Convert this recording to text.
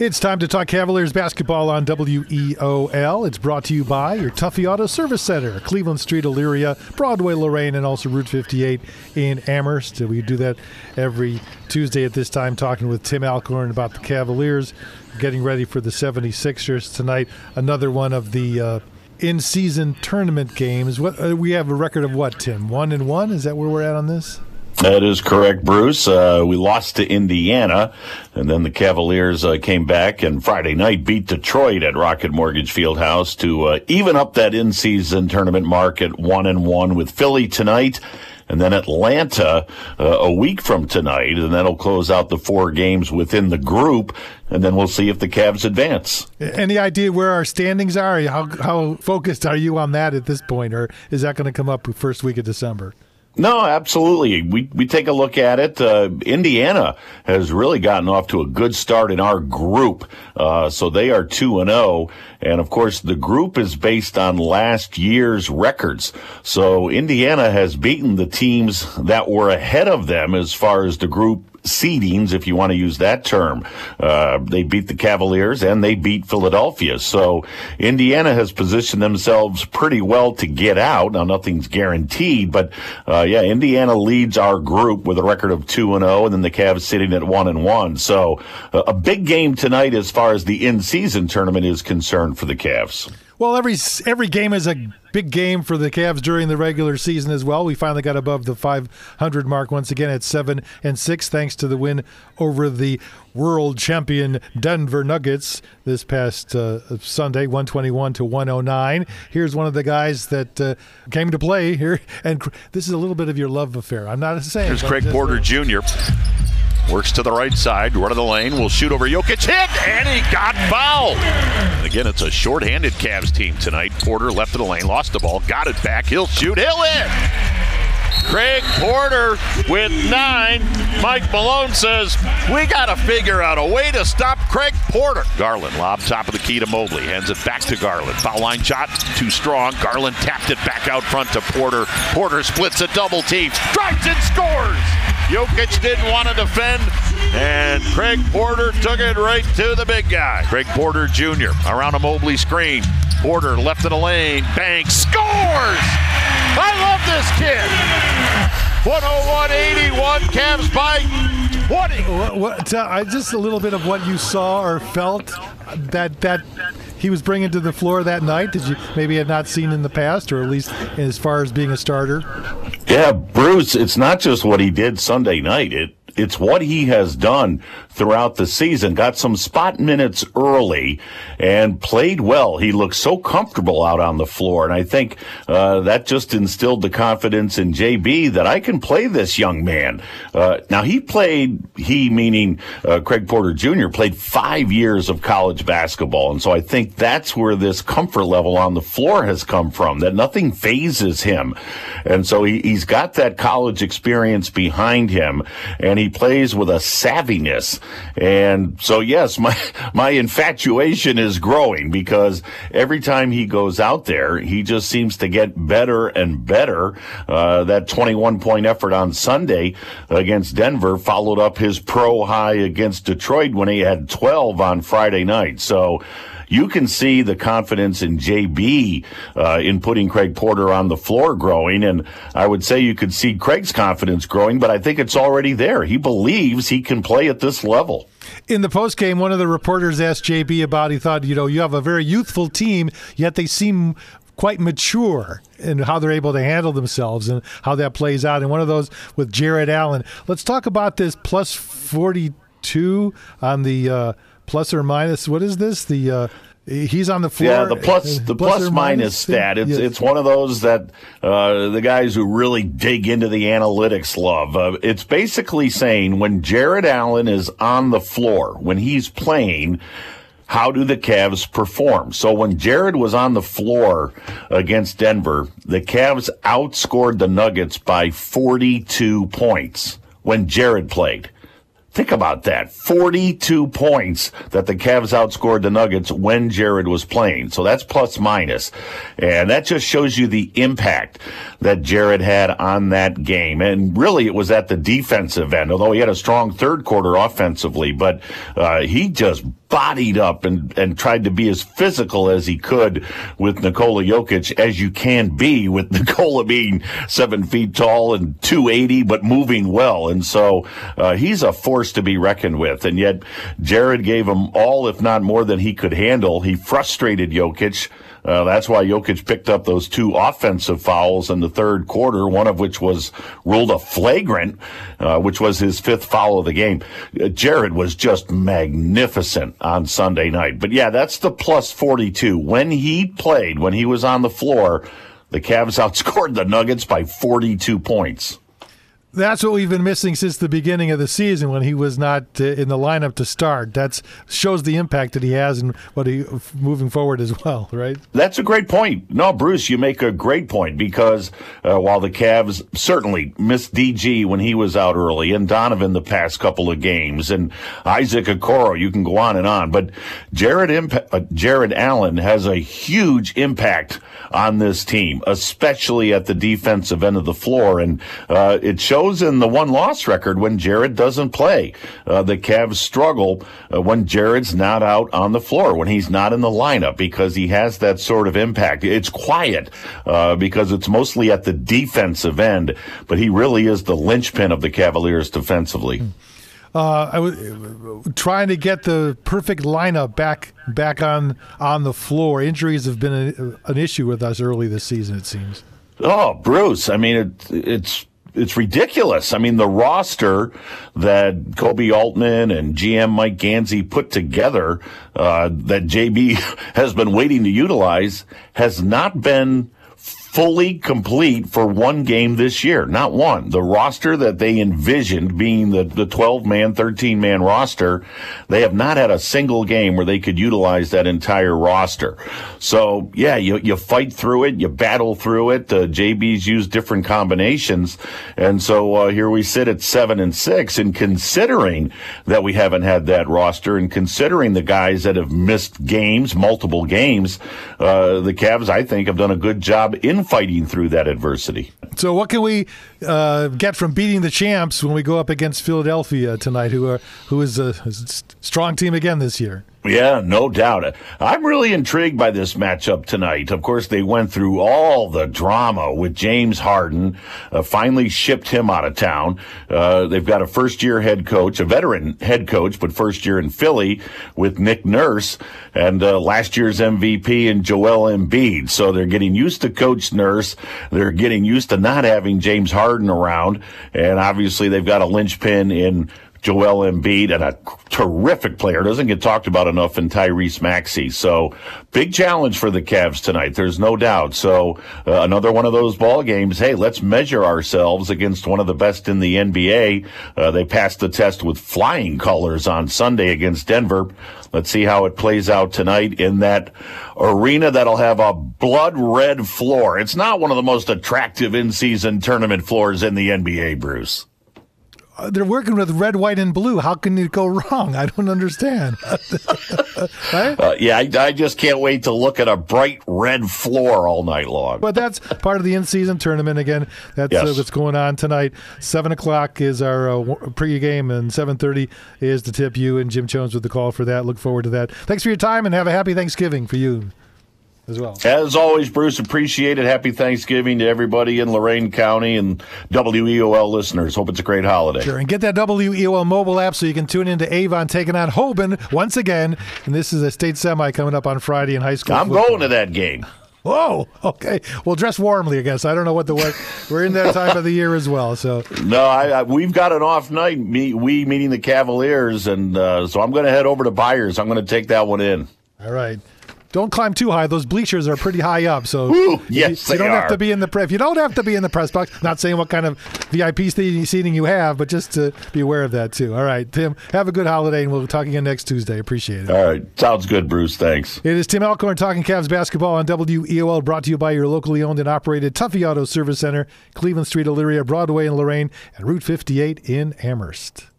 It's time to talk Cavaliers basketball on WEOL. It's brought to you by your Tuffy Auto Service Center, Cleveland Street, Elyria, Broadway, Lorraine, and also Route 58 in Amherst. We do that every Tuesday at this time, talking with Tim Alcorn about the Cavaliers, getting ready for the 76ers tonight. Another one of the in-season tournament games. We have a record of what, Tim? 1-1? Is that where we're at on this? That is correct, Bruce. We lost to Indiana, and then the Cavaliers came back and Friday night beat Detroit at Rocket Mortgage Fieldhouse to even up that in-season tournament mark at 1-1 with Philly tonight. And then Atlanta a week from tonight, and that'll close out the 4 games within the group, and then we'll see if the Cavs advance. Any idea where our standings are? How focused are you on that at this point, or is that going to come up the first week of December? No, absolutely. We take a look at it. Indiana has really gotten off to a good start in our group. So they are 2-0. And of course, the group is based on last year's records. So Indiana has beaten the teams that were ahead of them as far as the group seedings, if you want to use that term. They beat the Cavaliers and they beat Philadelphia. So Indiana has positioned themselves pretty well to get out. Now, nothing's guaranteed, but Indiana leads our group with a record of 2-0, and then the Cavs sitting at 1-1. So a big game tonight as far as the in-season tournament is concerned for the Cavs. Well, every game is a big game for the Cavs during the regular season as well. We finally got above the 500 mark once again at 7-6, thanks to the win over the world champion Denver Nuggets this past Sunday, 121-109. Here's one of the guys that came to play here, and this is a little bit of your love affair. I'm not saying. Here's Craig Porter Jr. Works to the right side, run of the lane, will shoot over Jokic, hit, and he got fouled. And again, it's a short-handed Cavs team tonight. Porter left of the lane, lost the ball, got it back, he'll shoot, he'll hit. Craig Porter with 9. Mike Malone says, we got to figure out a way to stop Craig Porter. Garland, lob top of the key to Mobley, hands it back to Garland. Foul line shot, too strong. Garland tapped it back out front to Porter. Porter splits a double team, drives and scores. Jokic didn't want to defend, and Craig Porter took it right to the big guy. Craig Porter Jr. around a Mobley screen. Porter left of the lane, bang, scores! I love this kid. 101-81, Cavs by 20. Just a little bit of what you saw or felt that he was bringing to the floor that night. Did you maybe have not seen in the past, or at least as far as being a starter? Yeah, Bruce, it's not just what he did Sunday night. It's what he has done throughout the season. Got some spot minutes early and played well. He looked so comfortable out on the floor, and I think that just instilled the confidence in JB that I can play this young man. Now, he meaning Craig Porter Jr., played 5 years of college basketball, and so I think that's where this comfort level on the floor has come from, that nothing phases him. And so he's got that college experience behind him, and he plays with a savviness. And so, yes, my infatuation is growing, because every time he goes out there, he just seems to get better and better. That 21-point effort on Sunday against Denver followed up his pro high against Detroit when he had 12 on Friday night. So you can see the confidence in JB in putting Craig Porter on the floor growing, and I would say you could see Craig's confidence growing, but I think it's already there. He believes he can play at this level. In the postgame, one of the reporters asked JB about, he thought, you have a very youthful team, yet they seem quite mature in how they're able to handle themselves and how that plays out. And one of those with Jarrett Allen. Let's talk about this plus 42 on the plus or minus. What is this? He's on the floor. Yeah, the plus minus stat. It's one of those that the guys who really dig into the analytics love. It's basically saying when Jarrett Allen is on the floor, when he's playing, how do the Cavs perform? So when Jarrett was on the floor against Denver, the Cavs outscored the Nuggets by 42 points when Jarrett played. Think about that. 42 points that the Cavs outscored the Nuggets when Jarrett was playing. So that's plus minus. And that just shows you the impact that Jarrett had on that game. And really it was at the defensive end, although he had a strong third quarter offensively. But he just bodied up and tried to be as physical as he could with Nikola Jokic, as you can be with Nikola being 7 feet tall and 280, but moving well. And so he's a force to be reckoned with. And yet Jared gave him all, if not more, than he could handle. He frustrated Jokic. That's why Jokic picked up those 2 offensive fouls in the third quarter, one of which was ruled a flagrant, which was his 5th foul of the game. Jared was just magnificent on Sunday night. But yeah, that's the plus 42. When he played, when he was on the floor, the Cavs outscored the Nuggets by 42 points. That's what we've been missing since the beginning of the season when he was not in the lineup to start. That shows the impact that he has and what he moving forward as well, right? That's a great point. No, Bruce, you make a great point because while the Cavs certainly missed DG when he was out early and Donovan the past couple of games and Isaac Okoro, you can go on, but Jared Allen has a huge impact on this team, especially at the defensive end of the floor, and it shows in the one-loss record when Jared doesn't play. The Cavs struggle when Jared's not out on the floor, when he's not in the lineup, because he has that sort of impact. It's quiet because it's mostly at the defensive end, but he really is the linchpin of the Cavaliers defensively. I was trying to get the perfect lineup back on the floor. Injuries have been an issue with us early this season, it seems. Oh, Bruce, I mean, it's ridiculous. I mean, the roster that Kobe Altman and GM Mike Gansey put together that JB has been waiting to utilize has not been fully complete for one game this year. Not one. The roster that they envisioned being the 12-man, 13-man roster, they have not had a single game where they could utilize that entire roster. So, yeah, you fight through it, you battle through it. JB's used different combinations. And so here we sit at 7-6. And considering that we haven't had that roster and considering the guys that have missed games, multiple games, the Cavs, I think, have done a good job in fighting through that adversity. So what can we get from beating the champs when we go up against Philadelphia tonight, who is a strong team again this year? Yeah, no doubt. I'm really intrigued by this matchup tonight. Of course, they went through all the drama with James Harden, finally shipped him out of town. They've got a first-year head coach, a veteran head coach, but first year in Philly with Nick Nurse, and last year's MVP in Joel Embiid. So they're getting used to Coach Nurse. They're getting used to not having James Harden around. And obviously they've got a linchpin in Joel Embiid and a terrific player. Doesn't get talked about enough in Tyrese Maxey. So big challenge for the Cavs tonight. There's no doubt. So another one of those ball games. Hey, let's measure ourselves against one of the best in the NBA. They passed the test with flying colors on Sunday against Denver. Let's see how it plays out tonight in that arena that'll have a blood red floor. It's not one of the most attractive in-season tournament floors in the NBA, Bruce. They're working with red, white, and blue. How can it go wrong? I don't understand. Right? I just can't wait to look at a bright red floor all night long. But that's part of the in-season tournament. Again, that's what's going on tonight. 7 o'clock is our pregame, and 7:30 is the tip. You and Jim Jones with the call for that. Look forward to that. Thanks for your time, and have a happy Thanksgiving for you as well. As always, Bruce, appreciate it. Happy Thanksgiving to everybody in Lorain County and WEOL listeners. Hope it's a great holiday. Sure, and get that WEOL mobile app so you can tune into Avon taking on Hoban once again. And this is a state semi coming up on Friday in high school. I'm going to that game. Whoa, okay. Well, dress warmly, I guess. I don't know what we're in that time of the year as well. So no, we've got an off night. We meeting the Cavaliers, and so I'm going to head over to Byers. I'm going to take that one in. All right. Don't climb too high. Those bleachers are pretty high up, so yes, you don't have to be in the press. You don't have to be in the press box. Not saying what kind of VIP seating you have, but just to be aware of that too. All right, Tim, have a good holiday, and we'll talk again next Tuesday. Appreciate it. All right, sounds good, Bruce. Thanks. It is Tim Alcorn talking Cavs basketball on WEOL, brought to you by your locally owned and operated Tuffy Auto Service Center, Cleveland Street, Elyria, Broadway in Lorain, and Route 58 in Amherst.